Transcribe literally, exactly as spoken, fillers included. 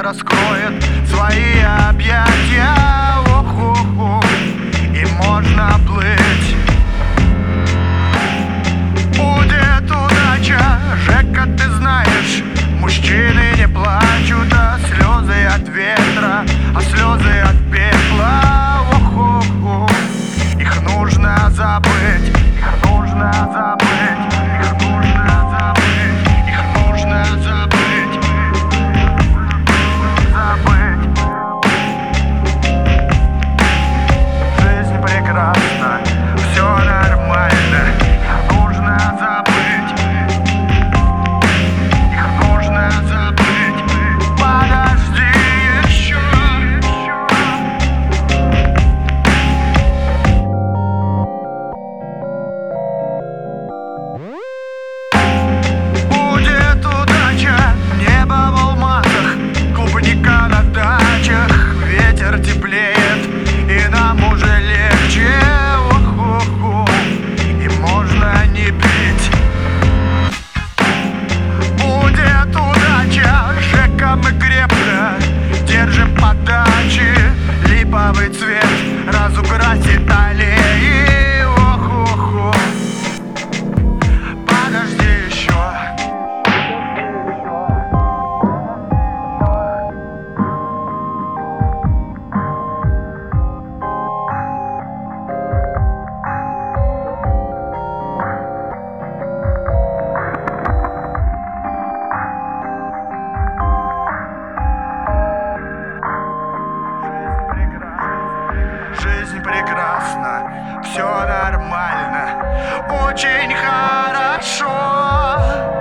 раскроет свои объятия. Ох-ох-ох, и можно плыть. Будет удача, Жека, ты знаешь, мужчины не плачут, а слезы от ветра, а слезы от пепла. Ох-ох-ох, их нужно забыть, их нужно забыть, их нужно забыть, их нужно забыть, забыть. Жизнь прекрасна, все нормально, их нужно забыть, их нужно забыть. Подожди еще. Будет удача, небо в алмазах, клубника на дачах, ветер теплеет, и нам уже легче. Ох-ох-ох, и можно не пить. Будет удача, Жека, мы крепко держим подачи. Липовый цвет разукрасит аллеи. Ох-ох-ох, подожди еще. Жизнь прекрасна, все нормально, очень хорошо.